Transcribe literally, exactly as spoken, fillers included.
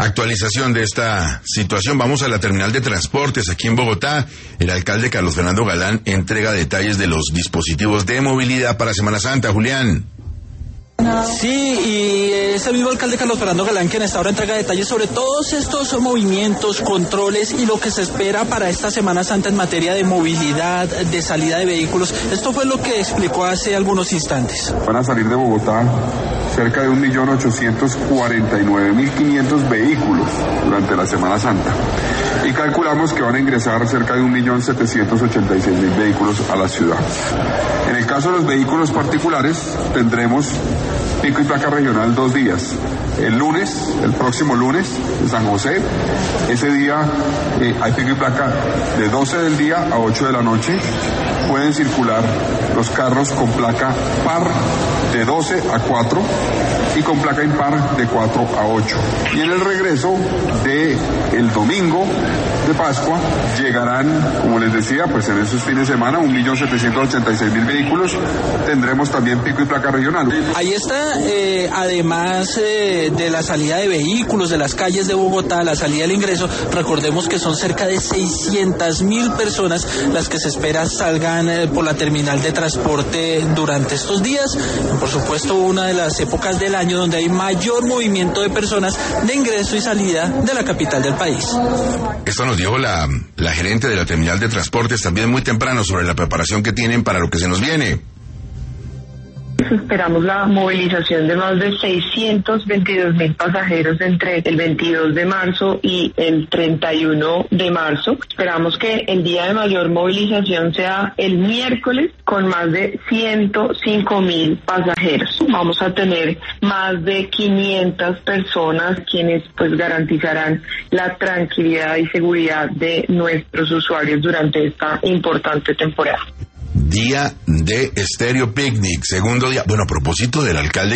Actualización de esta situación. Vamos a la terminal de transportes aquí en Bogotá. El alcalde Carlos Fernando Galán entrega detalles de los dispositivos de movilidad para Semana Santa. Julián. Sí, y es el mismo alcalde Carlos Fernando Galán quien hasta ahora entrega detalles sobre todos estos movimientos, controles y lo que se espera para esta Semana Santa en materia de movilidad, de salida de vehículos. Esto fue lo que explicó hace algunos instantes. Van a salir de Bogotá cerca de un millón ochocientos cuarenta y nueve mil quinientos vehículos durante la Semana Santa. Y calculamos que van a ingresar cerca de un millón setecientos ochenta y seis mil vehículos a la ciudad. En el caso de los vehículos particulares, tendremos pico y placa regional dos días. El lunes, el próximo lunes, en San José, ese día eh, hay pico y placa de doce del día a ocho de la noche. Pueden circular los carros con placa par de doce a cuatro y con placa impar de cuatro a ocho. Y en el regreso de el domingo de Pascua llegarán, como les decía, pues en esos fines de semana un millón setecientos ochenta y seis mil vehículos. Tendremos también pico y placa regional. Ahí está, eh, además eh, de la salida de vehículos de las calles de Bogotá, la salida del ingreso, recordemos que son cerca de seiscientas mil personas las que se espera salgan eh, por la terminal de transporte durante estos días. Por supuesto, una de las épocas del año donde hay mayor movimiento de personas de ingreso y salida de la capital del país. Esto nos dijo la, la gerente de la terminal de transportes también muy temprano sobre la preparación que tienen para lo que se nos viene. Esperamos la movilización de más de seiscientos veintidós mil pasajeros entre el veintidós de marzo y el treinta y uno de marzo. Esperamos que el día de mayor movilización sea el miércoles con más de ciento cinco mil pasajeros. Vamos a tener más de quinientas personas quienes pues garantizarán la tranquilidad y seguridad de nuestros usuarios durante esta importante temporada. Día de Estéreo Picnic, segundo día. Bueno, a propósito del alcalde